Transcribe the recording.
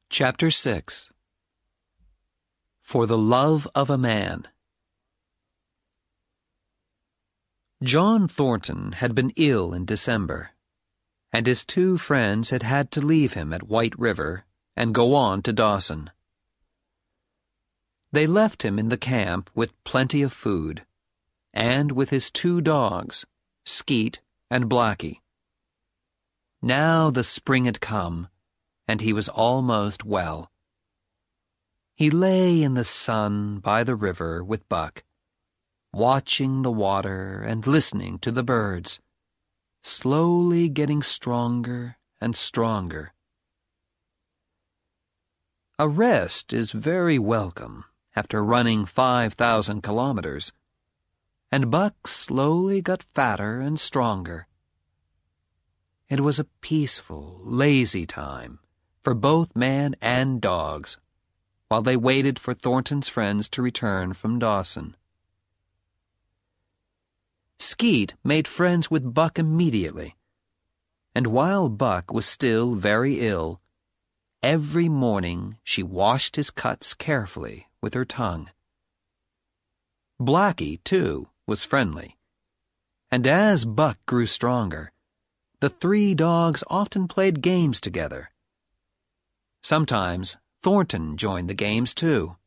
Chapter 6. For the Love of a Man. John Thornton had been ill in December, and his two friends had had to leave him at White River and go on to Dawson. They left him in the camp with plenty of food, and with his two dogs, Skeet and Blackie. Now the spring had come, and he was almost well. He lay in the sun by the river with Buck, watching the water and listening to the birds, slowly getting stronger and stronger. A rest is very welcome after running 5,000 kilometers, and Buck slowly got fatter and stronger. It was a peaceful, lazy time for both man and dogs, while they waited for Thornton's friends to return from Dawson. Skeet made friends with Buck immediately, and while Buck was still very ill, every morning she washed his cuts carefully with her tongue. Blackie, too, was friendly, and as Buck grew stronger, the three dogs often played games together. Sometimes Thornton joined the games, too.